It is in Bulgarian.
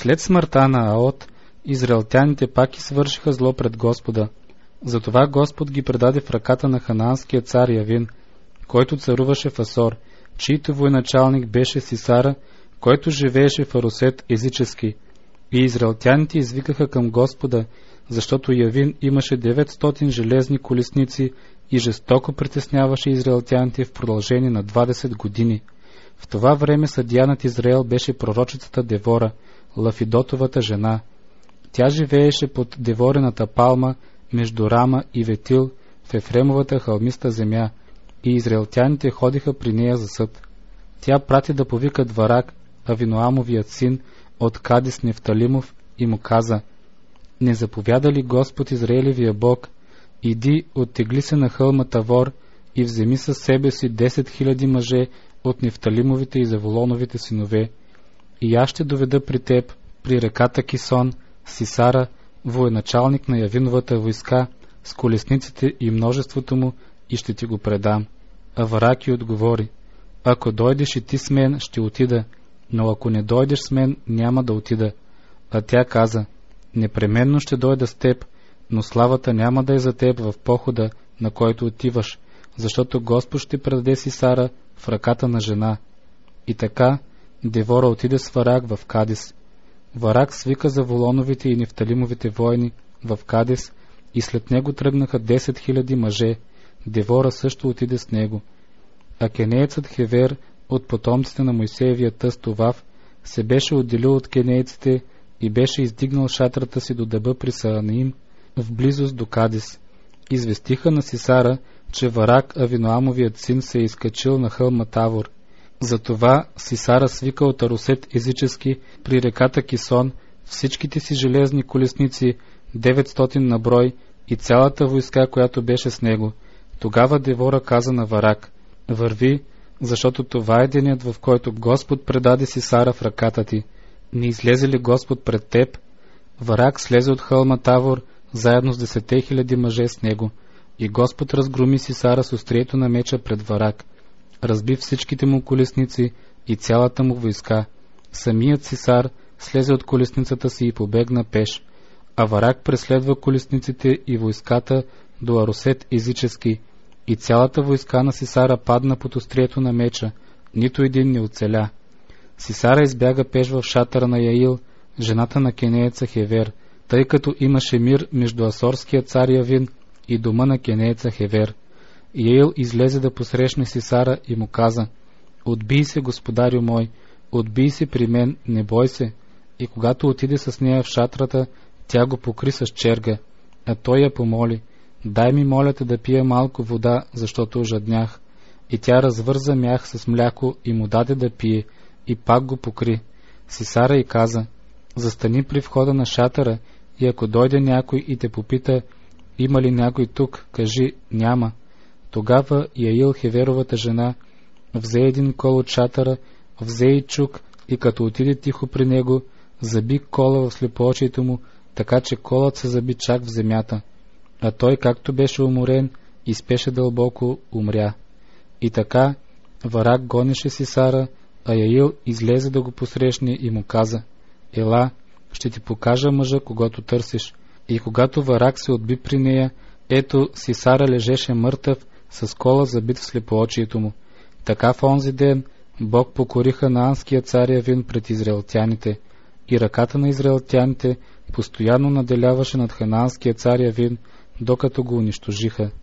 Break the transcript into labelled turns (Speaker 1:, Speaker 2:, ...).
Speaker 1: След смъртта на Аот, израелтяните пак извършиха зло пред Господа. Затова Господ ги предаде в ръката на ханаанския цар Явин, който царуваше в Асор, чийто военачалник беше Сисара, който живееше в Арусет езически. И израелтяните извикаха към Господа, защото Явин имаше 900 железни колесници и жестоко притесняваше израелтяните в продължение на 20 години. В това време съдия над Израел беше пророчицата Девора, Лафидотовата жена. Тя живееше под Деворената палма между Рама и Ветил в Ефремовата хълмиста земя, и израелтяните ходиха при нея за съд. Тя прати да повикат Варак, Авиноамовият син, от Кадис Нефталимов, и му каза: не заповяда ли Господ Израелевия Бог: иди, оттегли се на хълма Тавор и вземи със себе си 10 000 мъже от Нефталимовите и Заволоновите синове, и аз ще доведа при теб, при реката Кисон, Сисара, военачалник на Явиновата войска, с колесниците и множеството му, и ще ти го предам. А Вараки отговори: ако дойдеш и ти с мен, ще отида, но ако не дойдеш с мен, няма да отида. А тя каза: непременно ще дойда с теб, но славата няма да е за теб в похода, на който отиваш, защото Господ ще предаде Сисара в ръката на жена. И така Девора отиде с Варак в Кадис. Варак свика за Волоновите и Нефталимовите войни в Кадис, и след него тръгнаха 10 000 мъже. Девора също отиде с него. А кенеецът Хевер от потомците на Моисеевия тъст Овав се беше отделил от кенееците и беше издигнал шатрата си до дъба при Саанаим, в близост до Кадис. Известиха на Сисара, че Варак, Авиноамовият син, се е изкачил на хълма Тавор. Затова Сисара свика от Арусет езически при реката Кисон всичките си железни колесници, 900 на брой, и цялата войска, която беше с него. Тогава Девора каза на Варак: върви, защото това е денят, в който Господ предаде Сисара в ръката ти. Не излезе ли Господ пред теб? Варак слезе от хълма Тавор, заедно с 10 000 мъже с него, и Господ разгроми Сисара с острието на меча пред Варак, разби всичките му колесници и цялата му войска. Самият Сисар слезе от колесницата си и побегна пеш, а Варак преследва колесниците и войската до Арусет езически, и цялата войска на Сисара падна под острието на меча, нито един не оцеля. Сисара избяга пеш в шатъра на Яил, жената на кенееца Хевер, тъй като имаше мир между асорския цар Явин и дома на кенееца Хевер. Яил излезе да посрещне Сисара и му каза: отбий се, господарю мой, отбий се при мен, не бой се. И когато отиде с нея в шатрата, тя го покри с черга, а той я помоли: дай ми, моля те, да пия малко вода, защото ожаднях. И тя развърза мях с мляко и му даде да пие, и пак го покри. Сисара й каза: застани при входа на шатъра, и ако дойде някой и те попита: има ли някой тук, кажи: няма. Тогава Яил, Хеверовата жена, взе един кол от шатъра, взе и чук, и като отиде тихо при него, заби кола в слепоочието му, така че колът се заби чак в земята. А той, както беше уморен и спеше дълбоко, умря. И така Варак гонеше Сисара, а Яил излезе да го посрещне и му каза: ела, ще ти покажа мъжа, когото търсиш. И когато Варак се отби при нея, ето Сисара лежеше мъртъв, с кола забит в слепоочието му. Така в онзи ден Бог покори ханаанския цар Явин пред израелтяните, и ръката на израелтяните постоянно наделяваше над ханаанския цар Явин, докато го унищожиха.